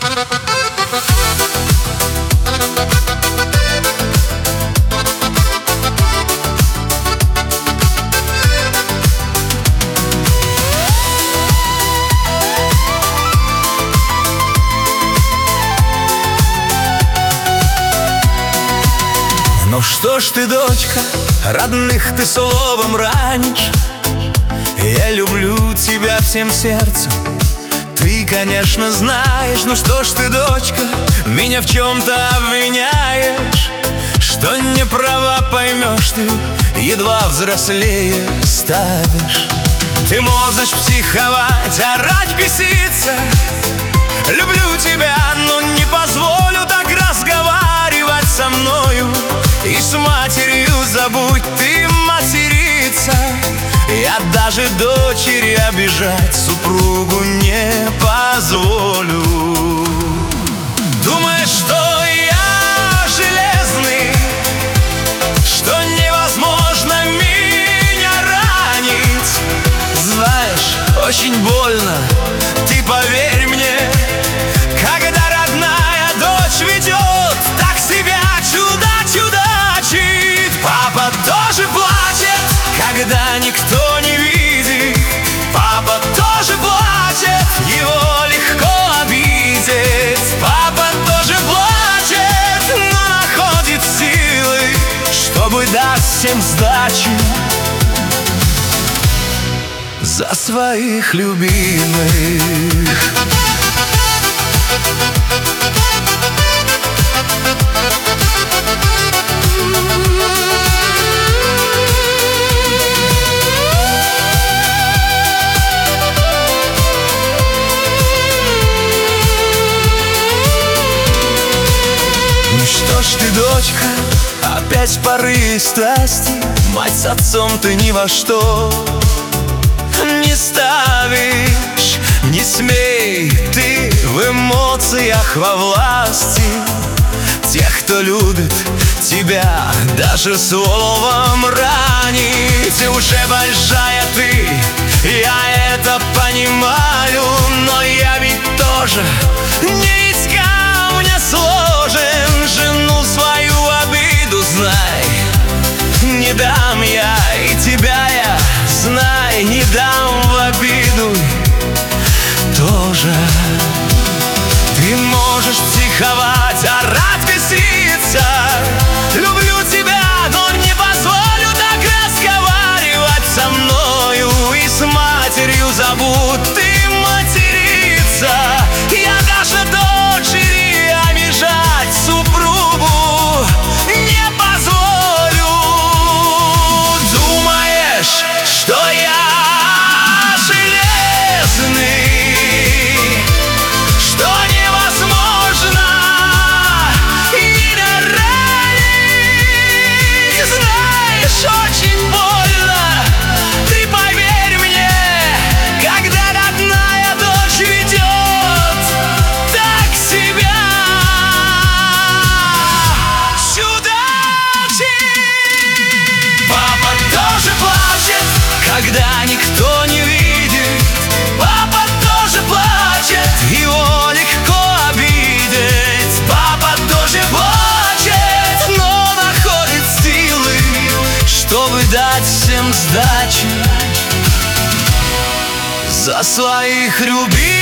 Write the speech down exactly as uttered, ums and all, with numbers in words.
Ну что ж ты, дочка, родных ты словом ранишь. Я люблю тебя всем сердцем, ты, конечно, знаешь. Ну что ж ты, дочка, меня в чем-то обвиняешь, что не права поймешь ты, едва взрослее ставишь. Ты можешь психовать, орать, беситься. Люблю тебя, но не позволю так разговаривать со мною. И с матерью забудь ты материться. Я даже дочери обижать супругу не позволю. Думаешь, что я железный, что невозможно меня ранить? Знаешь, очень больно, ты поверь мне, когда родная дочь ведет так себя чудачудачит. Папа тоже плачет, когда никто не видит. Папа тоже плачет, его легко обидеть. Папа тоже плачет, но находит силы, чтобы дать всем сдачи за своих любимых. Ну что ж ты, дочка, опять поры страсти. Мать с отцом ты ни во что не ставишь. Не смей ты в эмоциях во власти тех, кто любит тебя, даже словом ранить. Уже большая ты, я это понимаю, но я ведь тоже не из камня сложен. Жену свою обиду знай, не дам я, и тебя я, знай, не дам в обиду тоже. Ты можешь психовать, орать, беситься. Люблю тебя, но не позволю так разговаривать со мною. И с матерью забудь ты материться. Я даже дочери обижать супругу не позволю. Думаешь, что я железный, что невозможно меня ранить? Знаешь, очень больно, ты поверь мне, когда родная дочь ведет так себя чудачит. Папа тоже плачет, когда никто не видит. Папа тоже плачет, его легко обидеть. Папа тоже плачет, но находит силы, чтобы дать всем сдачи за своих любимых.